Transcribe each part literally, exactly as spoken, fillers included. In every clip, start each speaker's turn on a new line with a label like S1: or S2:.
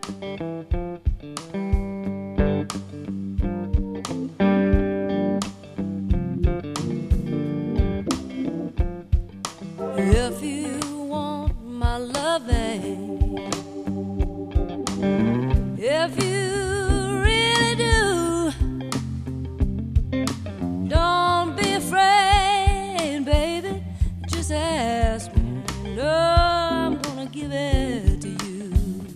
S1: If you want my loving, if you really do, don't be afraid, baby, just ask me. No, I'm gonna give it to you.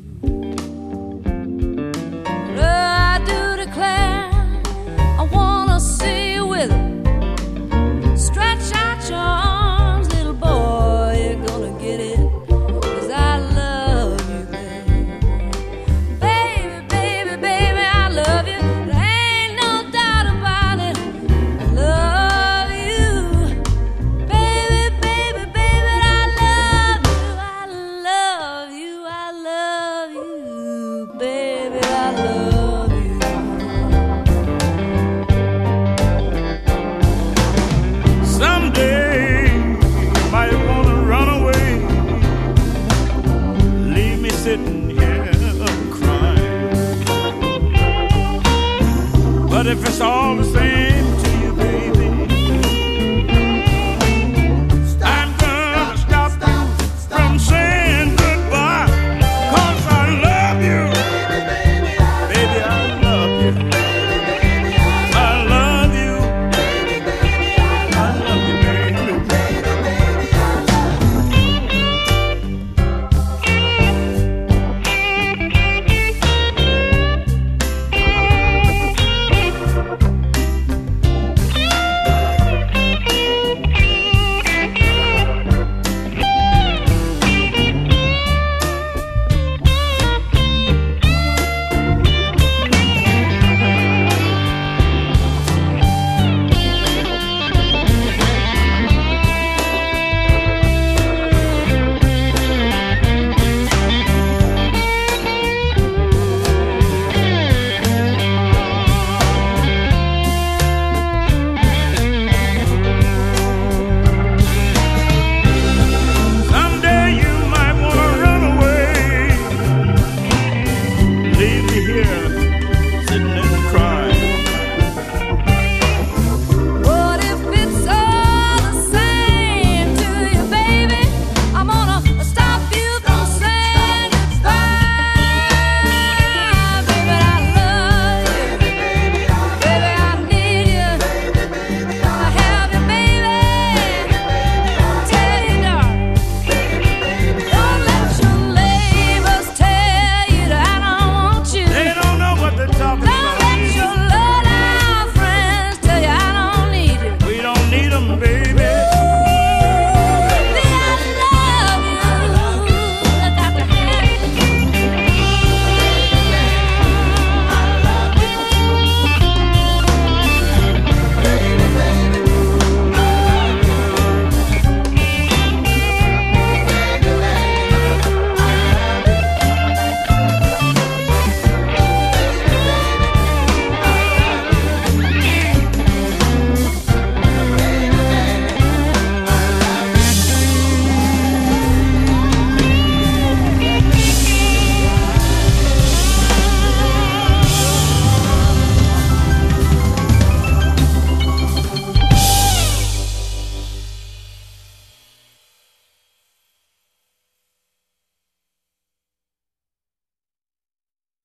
S1: No, I do declare I wanna see you with it. Stretch out your arms, little boy, you're gonna get it. 'Cause I love you, baby. Baby, baby, baby, I love you. There ain't no doubt about it. I love you. Baby, baby, baby, I love you. I love you, I love you. Baby, I love you.
S2: Someday you might wanna run away, leave me sitting here crying. But if it's all the